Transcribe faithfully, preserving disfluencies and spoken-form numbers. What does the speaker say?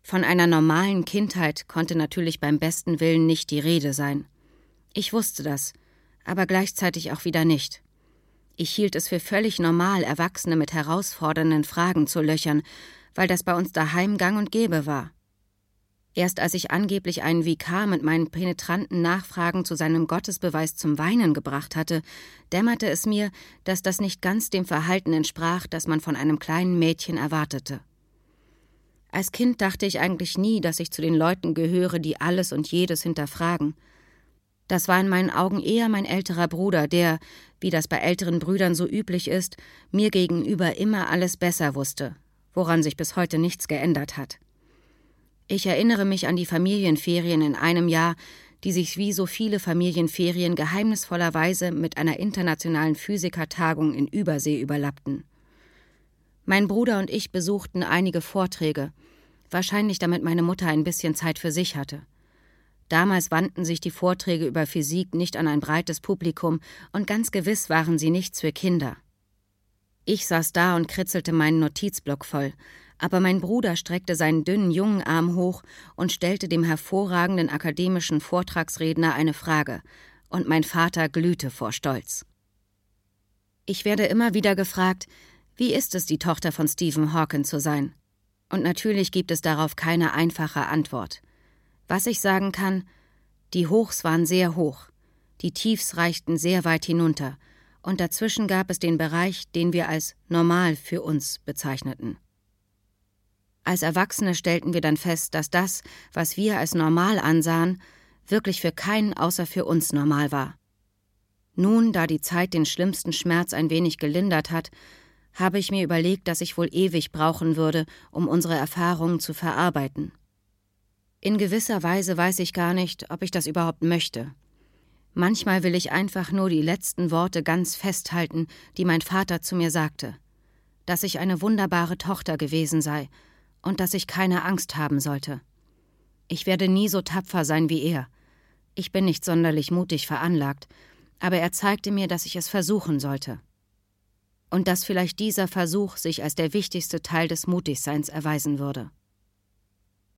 Von einer normalen Kindheit konnte natürlich beim besten Willen nicht die Rede sein. Ich wusste das, aber gleichzeitig auch wieder nicht. Ich hielt es für völlig normal, Erwachsene mit herausfordernden Fragen zu löchern, weil das bei uns daheim gang und gäbe war. Erst als ich angeblich einen Vikar mit meinen penetranten Nachfragen zu seinem Gottesbeweis zum Weinen gebracht hatte, dämmerte es mir, dass das nicht ganz dem Verhalten entsprach, das man von einem kleinen Mädchen erwartete. Als Kind dachte ich eigentlich nie, dass ich zu den Leuten gehöre, die alles und jedes hinterfragen. Das war in meinen Augen eher mein älterer Bruder, der, wie das bei älteren Brüdern so üblich ist, mir gegenüber immer alles besser wusste, woran sich bis heute nichts geändert hat. Ich erinnere mich an die Familienferien in einem Jahr, die sich wie so viele Familienferien geheimnisvollerweise mit einer internationalen Physikertagung in Übersee überlappten. Mein Bruder und ich besuchten einige Vorträge, wahrscheinlich damit meine Mutter ein bisschen Zeit für sich hatte. Damals wandten sich die Vorträge über Physik nicht an ein breites Publikum und ganz gewiss waren sie nichts für Kinder. Ich saß da und kritzelte meinen Notizblock voll, aber mein Bruder streckte seinen dünnen jungen Arm hoch und stellte dem hervorragenden akademischen Vortragsredner eine Frage, und mein Vater glühte vor Stolz. Ich werde immer wieder gefragt, wie ist es, die Tochter von Stephen Hawking zu sein? Und natürlich gibt es darauf keine einfache Antwort. Was ich sagen kann, die Hochs waren sehr hoch, die Tiefs reichten sehr weit hinunter, und dazwischen gab es den Bereich, den wir als normal für uns bezeichneten. Als Erwachsene stellten wir dann fest, dass das, was wir als normal ansahen, wirklich für keinen außer für uns normal war. Nun, da die Zeit den schlimmsten Schmerz ein wenig gelindert hat, habe ich mir überlegt, dass ich wohl ewig brauchen würde, um unsere Erfahrungen zu verarbeiten. In gewisser Weise weiß ich gar nicht, ob ich das überhaupt möchte. Manchmal will ich einfach nur die letzten Worte ganz festhalten, die mein Vater zu mir sagte, dass ich eine wunderbare Tochter gewesen sei und dass ich keine Angst haben sollte. Ich werde nie so tapfer sein wie er. Ich bin nicht sonderlich mutig veranlagt, aber er zeigte mir, dass ich es versuchen sollte. Und dass vielleicht dieser Versuch sich als der wichtigste Teil des Mutigseins erweisen würde.